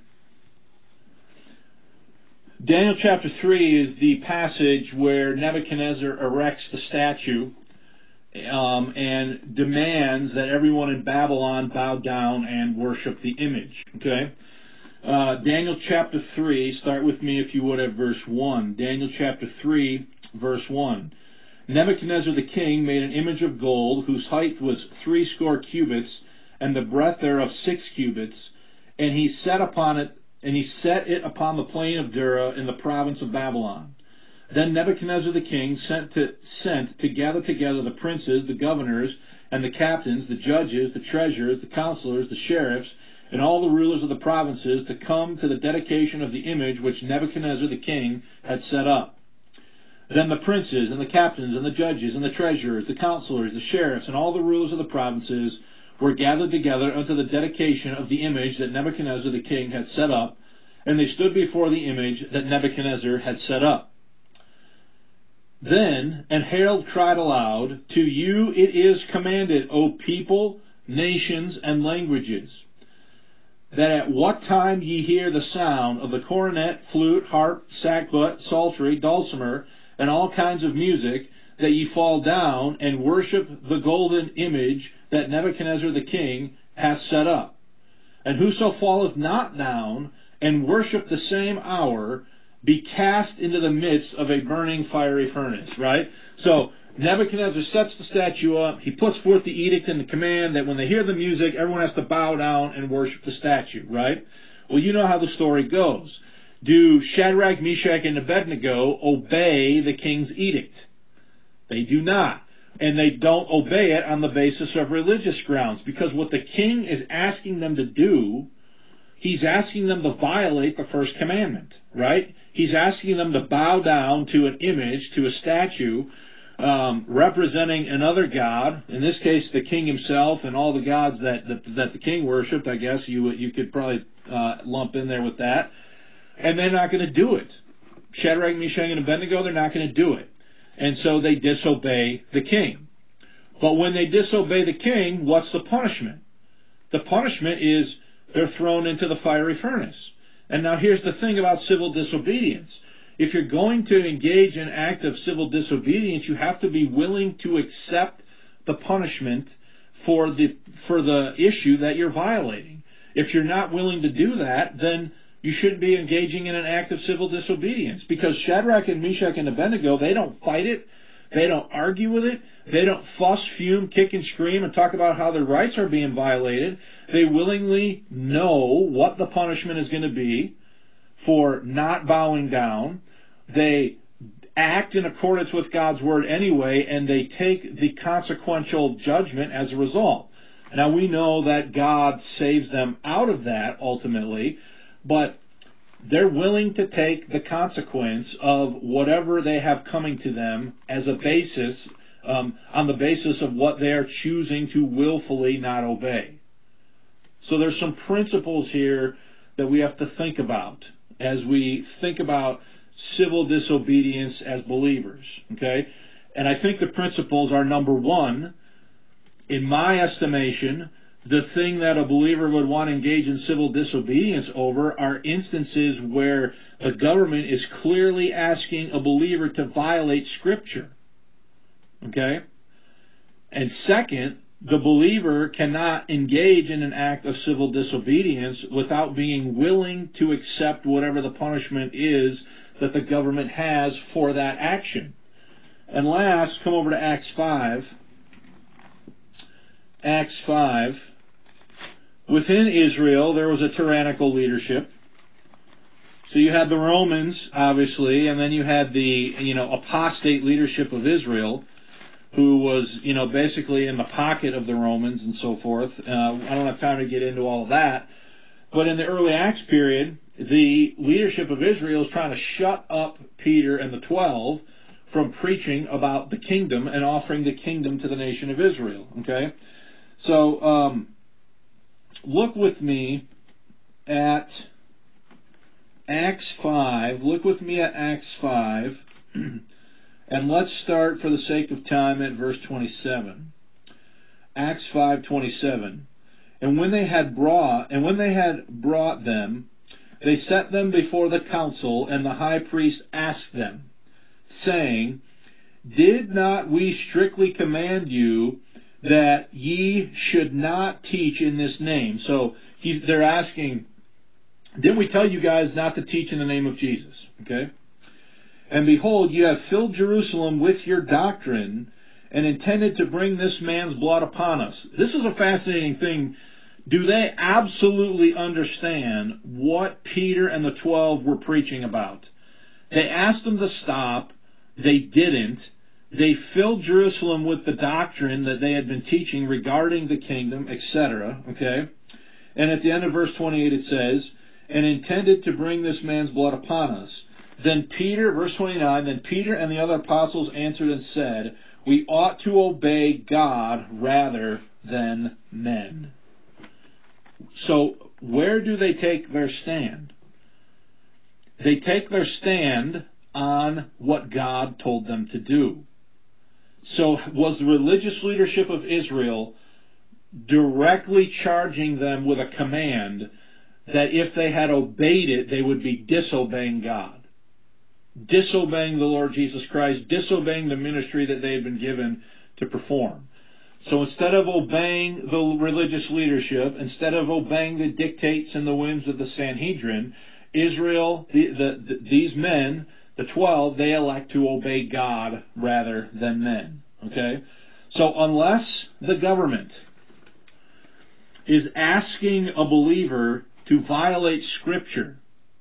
Daniel chapter three is the passage where Nebuchadnezzar erects the statue Um, and demands that everyone in Babylon bow down and worship the image. Okay? Uh, Daniel chapter three, start with me if you would at verse one. Daniel chapter three, verse one. Nebuchadnezzar the king made an image of gold, whose height was threescore cubits, and the breadth thereof six cubits, and he set upon it, and he set it upon the plain of Dura in the province of Babylon. Then Nebuchadnezzar the king sent to, sent to gather together the princes, the governors, and the captains, the judges, the treasurers, the counselors, the sheriffs, and all the rulers of the provinces to come to the dedication of the image which Nebuchadnezzar the king had set up. Then the princes and the captains and the judges and the treasurers, the counselors, the sheriffs, and all the rulers of the provinces were gathered together unto the dedication of the image that Nebuchadnezzar the king had set up, and they stood before the image that Nebuchadnezzar had set up. Then an herald cried aloud, To you it is commanded, O people, nations, and languages, that at what time ye hear the sound of the cornet, flute, harp, sackbut, psaltery, dulcimer, and all kinds of music, that ye fall down and worship the golden image that Nebuchadnezzar the king hath set up. And whoso falleth not down and worship the same hour, be cast into the midst of a burning fiery furnace. Right? So Nebuchadnezzar sets the statue up. He puts forth the edict and the command that when they hear the music, everyone has to bow down and worship the statue. Right? Well, you know how the story goes. Do Shadrach, Meshach, and Abednego obey the king's edict? They do not. And they don't obey it on the basis of religious grounds, because what the king is asking them to do, he's asking them to violate the first commandment, right? He's asking them to bow down to an image, to a statue, um, representing another god, in this case the king himself and all the gods that, that, that the king worshipped, I guess you, you could probably uh, lump in there with that. And they're not going to do it. Shadrach, Meshach, and Abednego, they're not going to do it. And so they disobey the king. But when they disobey the king, what's the punishment? The punishment is they're thrown into the fiery furnace. And now here's the thing about civil disobedience. If you're going to engage in an act of civil disobedience, you have to be willing to accept the punishment for the for the issue that you're violating. If you're not willing to do that, then you shouldn't be engaging in an act of civil disobedience, because Shadrach and Meshach and Abednego, they don't fight it, they don't argue with it, they don't fuss, fume, kick and scream and talk about how their rights are being violated. They willingly know what the punishment is going to be for not bowing down. They act in accordance with God's word anyway, and they take the consequential judgment as a result. Now we know that God saves them out of that ultimately, but they're willing to take the consequence of whatever they have coming to them as a basis, um, on the basis of what they are choosing to willfully not obey. So there's some principles here that we have to think about as we think about civil disobedience as believers. Okay? And I think the principles are, number one, in my estimation, the thing that a believer would want to engage in civil disobedience over are instances where the government is clearly asking a believer to violate Scripture. Okay? And second, the believer cannot engage in an act of civil disobedience without being willing to accept whatever the punishment is that the government has for that action. And last, come over to Acts five. Acts five. Within Israel, there was a tyrannical leadership. So you had the Romans, obviously, and then you had the, you know, apostate leadership of Israel, who was, you know, basically in the pocket of the Romans and so forth. Uh, I don't have time to get into all of that. But in the early Acts period, the leadership of Israel is trying to shut up Peter and the twelve from preaching about the kingdom and offering the kingdom to the nation of Israel. Okay? So, um, look with me at Acts five. Look with me at Acts five. And let's start, for the sake of time, at verse twenty-seven. Acts five twenty-seven. And when they had brought, and when they had brought them, they set them before the council, and the high priest asked them, saying, Did not we strictly command you that ye should not teach in this name? So he, they're asking, didn't we tell you guys not to teach in the name of Jesus? Okay. And behold, you have filled Jerusalem with your doctrine, and intended to bring this man's blood upon us. This is a fascinating thing. Do they absolutely understand what Peter and the twelve were preaching about? They asked them to stop. They didn't. They filled Jerusalem with the doctrine that they had been teaching regarding the kingdom, et cetera. Okay? And at the end of verse twenty-eight it says, and intended to bring this man's blood upon us. Then Peter, verse twenty-nine, then Peter and the other apostles answered and said, we ought to obey God rather than men. So where do they take their stand? They take their stand on what God told them to do. So was the religious leadership of Israel directly charging them with a command that if they had obeyed it, they would be disobeying God, disobeying the Lord Jesus Christ, disobeying the ministry that they had been given to perform? So instead of obeying the religious leadership, instead of obeying the dictates and the whims of the Sanhedrin, Israel, the, the, the, these men, the twelve, they elect to obey God rather than men. Okay? So unless the government is asking a believer to violate Scripture,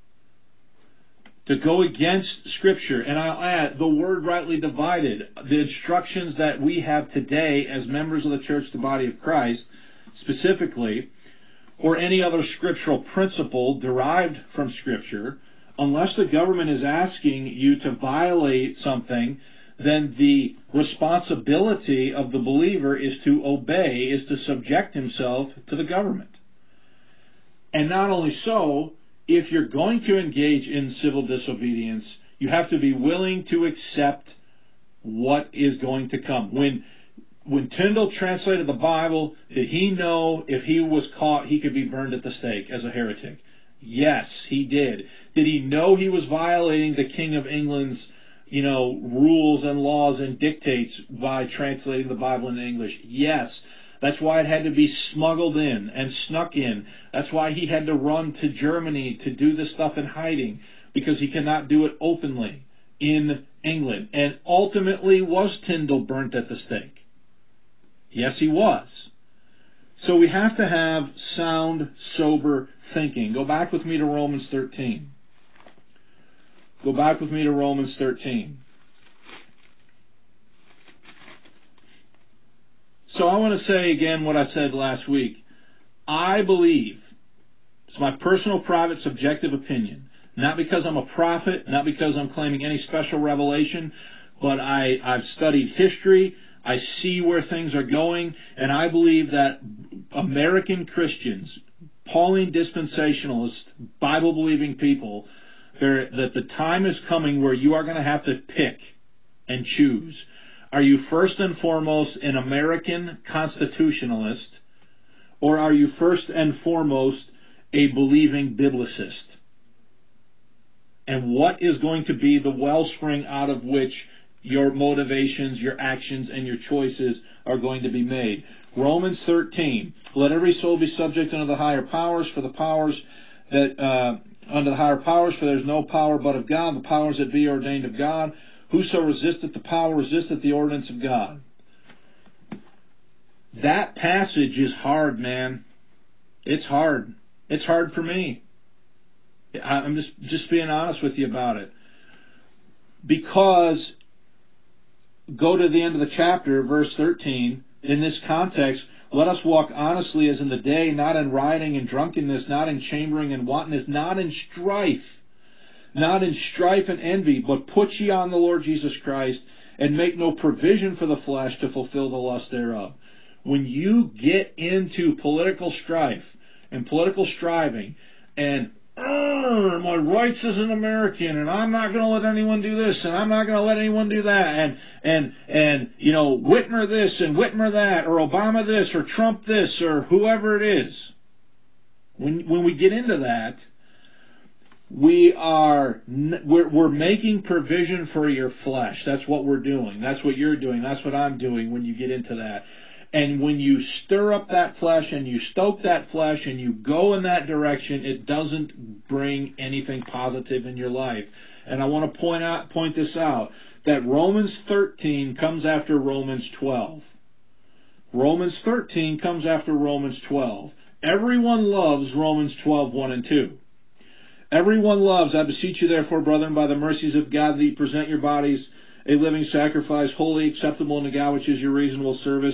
to go against Scripture, and I'll add, the word rightly divided, the instructions that we have today as members of the church, the body of Christ, specifically, or any other scriptural principle derived from Scripture, unless the government is asking you to violate something, then the responsibility of the believer is to obey, is to subject himself to the government. And not only so, if you're going to engage in civil disobedience, you have to be willing to accept what is going to come. When when Tyndale translated the Bible, did he know if he was caught, he could be burned at the stake as a heretic? Yes, he did. Did he know he was violating the King of England's, you know, rules and laws and dictates by translating the Bible into English? Yes. That's why it had to be smuggled in and snuck in. That's why he had to run to Germany to do this stuff in hiding, because he cannot do it openly in England. And ultimately, was Tyndale burnt at the stake? Yes, he was. So we have to have sound, sober thinking. Go back with me to Romans thirteen. Go back with me to Romans thirteen. So I want to say again what I said last week. I believe, it's my personal, private, subjective opinion, not because I'm a prophet, not because I'm claiming any special revelation, but I, I've studied history, I see where things are going, and I believe that American Christians, Pauline dispensationalists, Bible-believing people, that the time is coming where you are going to have to pick and choose. Are you first and foremost an American constitutionalist, or are you first and foremost a believing biblicist? And what is going to be the wellspring out of which your motivations, your actions, and your choices are going to be made? Romans thirteen, let every soul be subject unto the higher powers, for the powers that, uh, unto the higher powers, for there is no power but of God, the powers that be ordained of God. Whoso resisteth the power resisteth the ordinance of God. That passage is hard, man. It's hard. It's hard for me. I'm just, just being honest with you about it. Because, go to the end of the chapter, verse thirteen, in this context, let us walk honestly as in the day, not in rioting and drunkenness, not in chambering and wantonness, not in strife. Not in strife and envy, but put ye on the Lord Jesus Christ, and make no provision for the flesh to fulfill the lust thereof. When you get into political strife and political striving, and my rights as an American, and I'm not going to let anyone do this, and I'm not going to let anyone do that, and and and you know, Whitmer this and Whitmer that, or Obama this, or Trump this, or whoever it is. When when we get into that, We are, we're, we're making provision for your flesh. That's what we're doing. That's what you're doing. That's what I'm doing when you get into that. And when you stir up that flesh and you stoke that flesh and you go in that direction, it doesn't bring anything positive in your life. And I want to point out, point this out, that Romans thirteen comes after Romans twelve. Romans thirteen comes after Romans twelve. Everyone loves Romans twelve, one and two. Everyone loves, I beseech you therefore, brethren, by the mercies of God, that ye present your bodies a living sacrifice, holy, acceptable unto God, which is your reasonable service.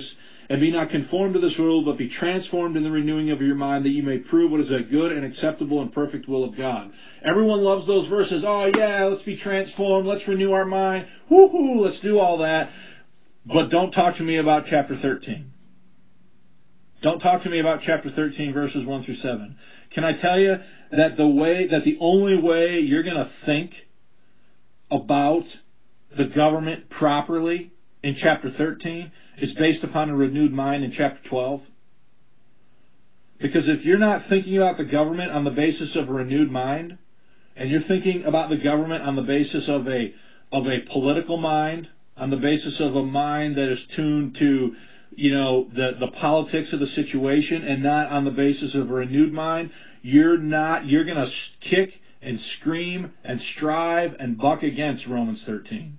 And be not conformed to this world, but be transformed in the renewing of your mind, that you may prove what is a good and acceptable and perfect will of God. Everyone loves those verses. Oh yeah, let's be transformed. Let's renew our mind. Woohoo, let's do all that. But don't talk to me about chapter thirteen. Don't talk to me about chapter thirteen, verses one through seven. Can I tell you that the way, that the only way you're going to think about the government properly in chapter thirteen is based upon a renewed mind in chapter twelve? Because if you're not thinking about the government on the basis of a renewed mind, and you're thinking about the government on the basis of a of a political mind, on the basis of a mind that is tuned to, you know, the, the politics of the situation, and not on the basis of a renewed mind, you're not, you're going to kick and scream and strive and buck against Romans thirteen.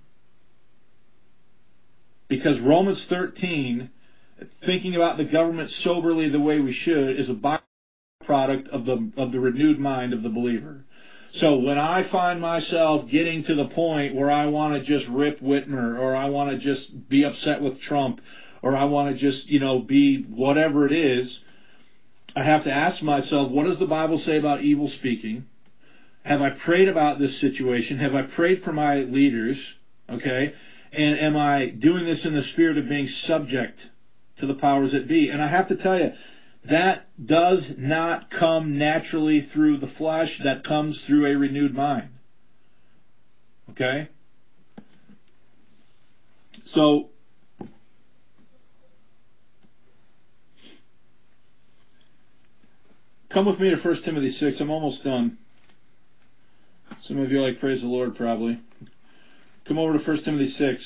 Because Romans thirteen, thinking about the government soberly the way we should, is a byproduct of the of the renewed mind of the believer. So when I find myself getting to the point where I want to just rip Whitmer, or I want to just be upset with Trump, or I want to just, you know, be whatever it is, I have to ask myself, what does the Bible say about evil speaking? Have I prayed about this situation? Have I prayed for my leaders? Okay? And am I doing this in the spirit of being subject to the powers that be? And I have to tell you, that does not come naturally through the flesh. That comes through a renewed mind. Okay? So, come with me to First Timothy six. I'm almost done. Some of you like praise the Lord probably. Come over to First Timothy six.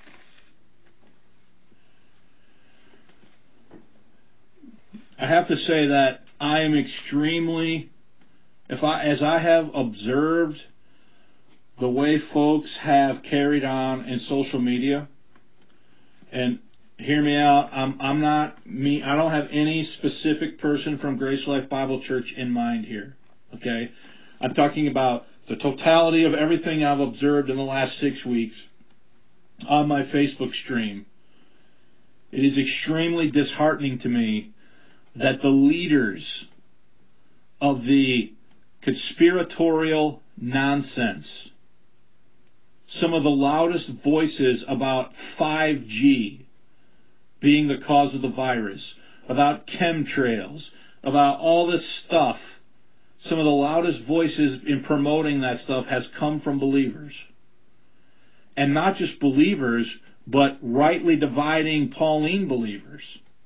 I have to say that I am extremely, if I, as I have observed the way folks have carried on in social media, and hear me out, I'm, I'm not me. I don't have any specific person from Grace Life Bible Church in mind here. Okay, I'm talking about the totality of everything I've observed in the last six weeks on my Facebook stream. It is extremely disheartening to me that the leaders of the conspiratorial nonsense, some of the loudest voices about five G being the cause of the virus, about chemtrails, about all this stuff, some of the loudest voices in promoting that stuff has come from believers. And not just believers, but rightly dividing Pauline believers.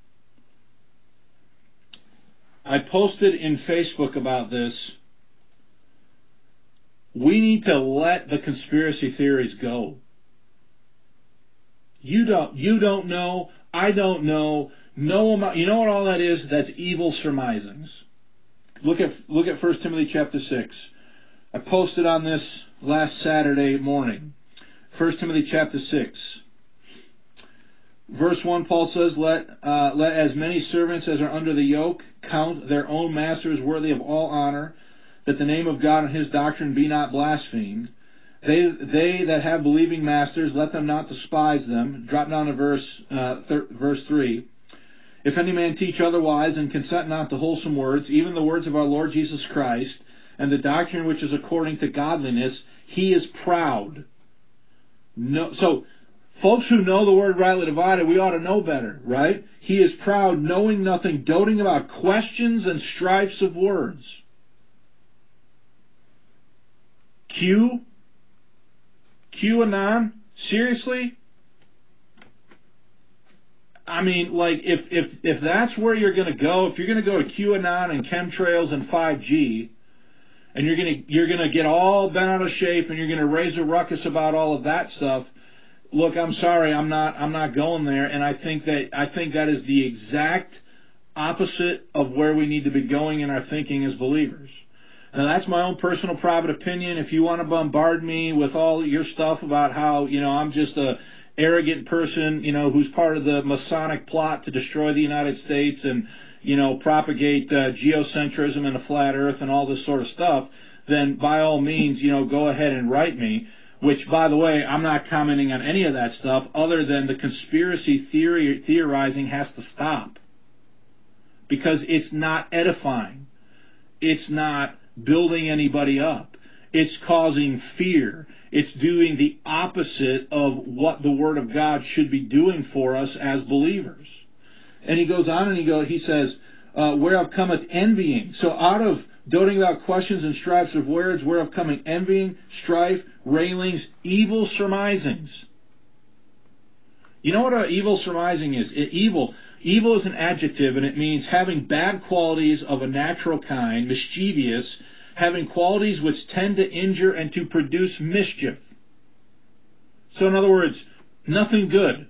I posted in Facebook about this. We need to let the conspiracy theories go. You don't, you don't know, I don't know, no amount, you know what all that is? That's evil surmisings. Look at, look at First Timothy chapter six. I posted on this last Saturday morning. First Timothy chapter six. Verse one, Paul says, let, uh, let as many servants as are under the yoke count their own masters worthy of all honor, that the name of God and his doctrine be not blasphemed. They they that have believing masters, let them not despise them. Drop down to verse uh, thir- verse three. If any man teach otherwise, and consent not to wholesome words, even the words of our Lord Jesus Christ, and the doctrine which is according to godliness, he is proud. No, so, folks who know the word rightly divided, we ought to know better, right? He is proud, knowing nothing, doting about questions and strifes of words. Q? QAnon? Seriously? I mean, like, if, if, if that's where you're going to go, if you're going to go to QAnon and chemtrails and five G, and you're going to, you're going to get all bent out of shape and you're going to raise a ruckus about all of that stuff, look, I'm sorry, I'm not, I'm not going there, and I think that, I think that is the exact opposite of where we need to be going in our thinking as believers. Now, that's my own personal private opinion. If you want to bombard me with all your stuff about how, you know, I'm just a arrogant person, you know, who's part of the Masonic plot to destroy the United States and, you know, propagate uh, geocentrism and a flat earth and all this sort of stuff, then by all means, you know, go ahead and write me. which, by the way, I'm not commenting on any of that stuff other than the conspiracy theory theorizing has to stop. Because it's not edifying. It's not building anybody up. It's causing fear. It's doing the opposite of what the Word of God should be doing for us as believers. And he goes on and he goes, he says, uh, whereof cometh envying. So out of doting about questions and strifes of words, whereof cometh envying, strife, railings, evil surmisings. You know what an evil surmising is? It, evil. Evil is an adjective, and it means having bad qualities of a natural kind, mischievous, having qualities which tend to injure and to produce mischief. So in other words, nothing good.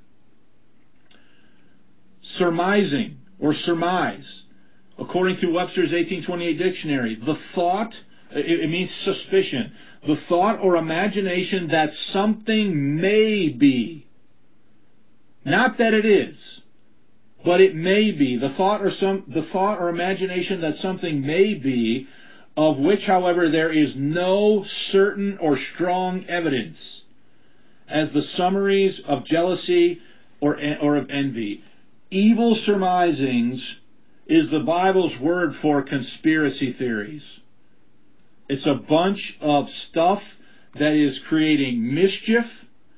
Surmising or surmise, according to Webster's eighteen twenty-eight dictionary, the thought, it means suspicion, the thought or imagination that something may be. Not that it is, but it may be. The thought or some the thought or imagination that something may be, of which, however, there is no certain or strong evidence, as the summaries of jealousy or, or of envy. Evil surmisings is the Bible's word for conspiracy theories. It's a bunch of stuff that is creating mischief,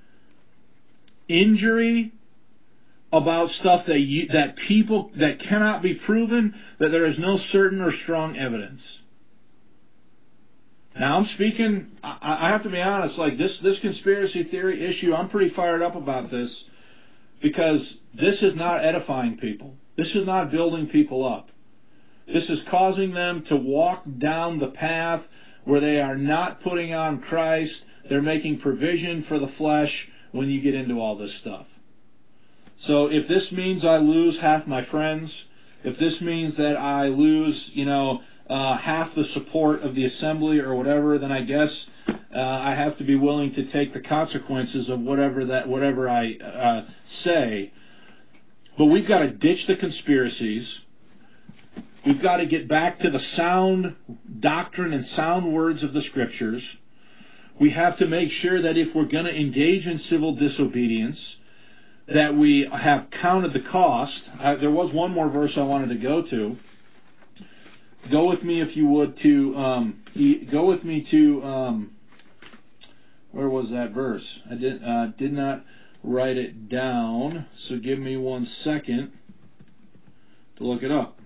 injury, about stuff that you, that people that cannot be proven, that there is no certain or strong evidence. Now I'm speaking, I, I have to be honest, like this, this conspiracy theory issue, I'm pretty fired up about this because this is not edifying people. This is not building people up. This is causing them to walk down the path where they are not putting on Christ. They're making provision for the flesh when you get into all this stuff. So if this means I lose half my friends, if this means that I lose, you know, uh, half the support of the assembly or whatever, then I guess uh, I have to be willing to take the consequences of whatever that whatever I uh, say. But we've got to ditch the conspiracies. We've got to get back to the sound doctrine and sound words of the Scriptures. We have to make sure that if we're going to engage in civil disobedience, that we have counted the cost. Uh, there was one more verse I wanted to go to. Go with me, if you would, to um, go with me to um, where was that verse? I did uh, did not write it down, so give me one second to look it up.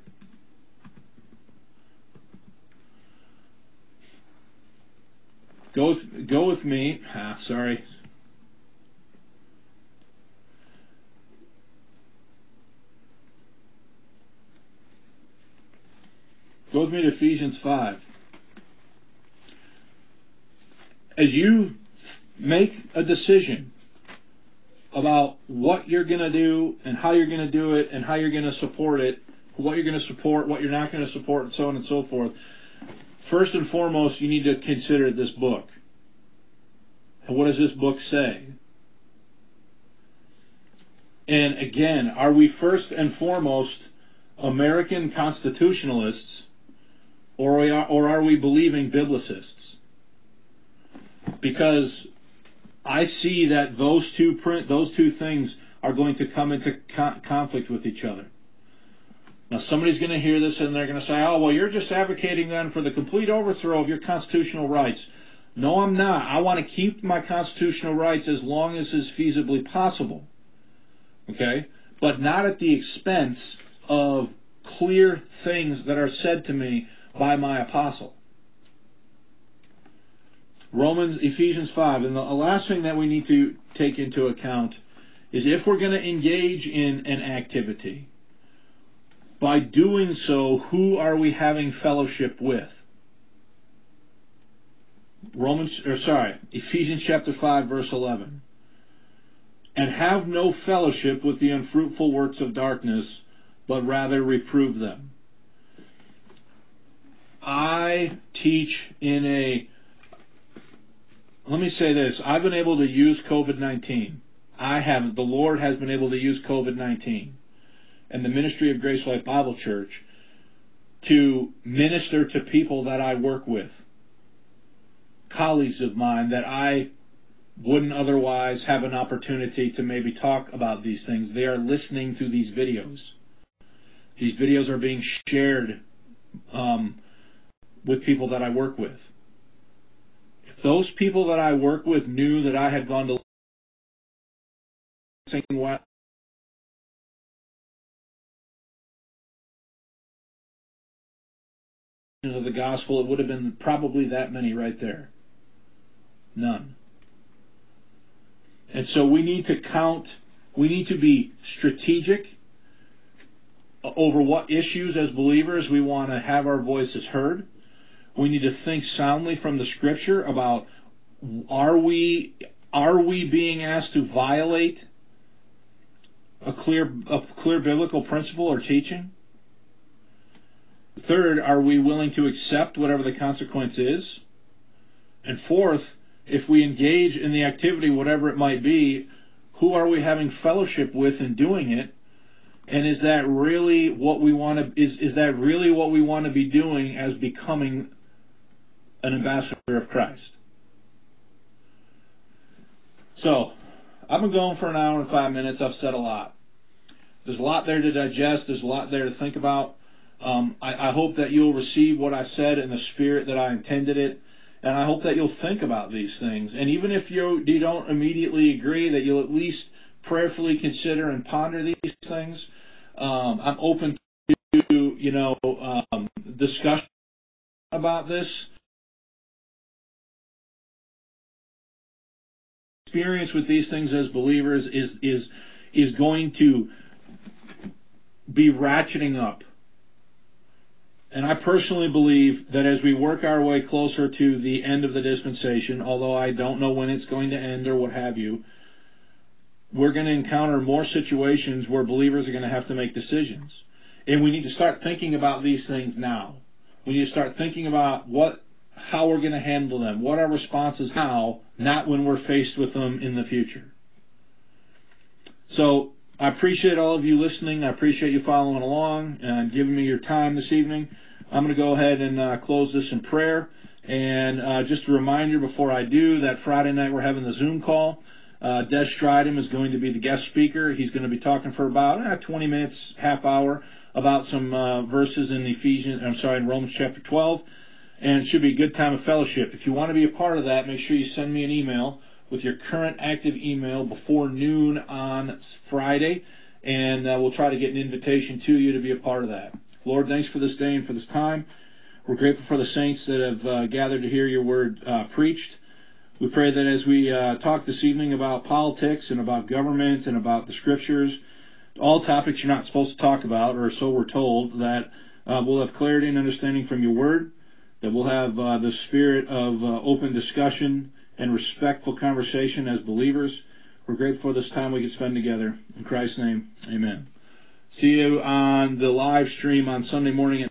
Go with, go with me. Ah, sorry. Go with me to Ephesians five. As you make a decision about what you're going to do and how you're going to do it and how you're going to support it, what you're going to support, what you're not going to support, and so on and so forth, first and foremost, you need to consider this book. And what does this book say? And again, are we first and foremost American constitutionalists, or are we, or are we believing biblicists? Because I see that those two print, those two things are going to come into co- conflict with each other. Now, somebody's going to hear this and they're going to say, "Oh, well, you're just advocating then for the complete overthrow of your constitutional rights." No, I'm not. I want to keep my constitutional rights as long as is feasibly possible. Okay? But not at the expense of clear things that are said to me by my apostle. Romans, Ephesians five, and the last thing that we need to take into account is if we're going to engage in an activity, by doing so, who are we having fellowship with? Romans, or sorry, Ephesians chapter five, verse eleven. And have no fellowship with the unfruitful works of darkness, but rather reprove them. I teach in a, let me say this, I've been able to use COVID nineteen. I haven't. The Lord has been able to use COVID nineteen and the ministry of Grace Life Bible Church to minister to people that I work with, colleagues of mine that I wouldn't otherwise have an opportunity to maybe talk about these things. They are listening to these videos. These videos are being shared um, with people that I work with. If those people that I work with knew that I had gone to singing what of the gospel, it would have been probably that many right there. None. And so we need to count, we need to be strategic over what issues as believers we want to have our voices heard. We need to think soundly from the Scripture about are we are we being asked to violate a clear a clear biblical principle or teaching? Third, are we willing to accept whatever the consequence is? And fourth, if we engage in the activity, whatever it might be, who are we having fellowship with in doing it? And is that really what we want to is is that really what we want to be doing as becoming an ambassador of Christ? So, I've been going for an hour and five minutes. I've said a lot. There's a lot there to digest. There's a lot there to think about. Um, I, I hope that you'll receive what I said in the spirit that I intended it. And I hope that you'll think about these things. And even if you, you don't immediately agree, that you'll at least prayerfully consider and ponder these things. Um, I'm open to, you know, um, discussion about this. Experience with these things as believers is is is going to be ratcheting up. And I personally believe that as we work our way closer to the end of the dispensation, although I don't know when it's going to end or what have you, we're going to encounter more situations where believers are going to have to make decisions. And we need to start thinking about these things now. We need to start thinking about what, how we're going to handle them, what our response is now, not when we're faced with them in the future. So I appreciate all of you listening. I appreciate you following along and giving me your time this evening. I'm going to go ahead and uh, close this in prayer. And uh, just a reminder before I do that Friday night we're having the Zoom call. Uh, Des Stridham is going to be the guest speaker. He's going to be talking for about uh, twenty minutes, half hour, about some uh, verses in Ephesians. I'm sorry, in Romans chapter twelve, and it should be a good time of fellowship. If you want to be a part of that, make sure you send me an email with your current active email before noon on Friday, and uh, we'll try to get an invitation to you to be a part of that. Lord, thanks for this day and for this time. We're grateful for the saints that have uh, gathered to hear your word uh, preached. We pray that as we uh, talk this evening about politics and about government and about the Scriptures, all topics you're not supposed to talk about, or so we're told, that uh, we'll have clarity and understanding from your word, that we'll have uh, the spirit of uh, open discussion and respectful conversation as believers. We're grateful for this time we can spend together. In Christ's name, amen. See you on the live stream on Sunday morning at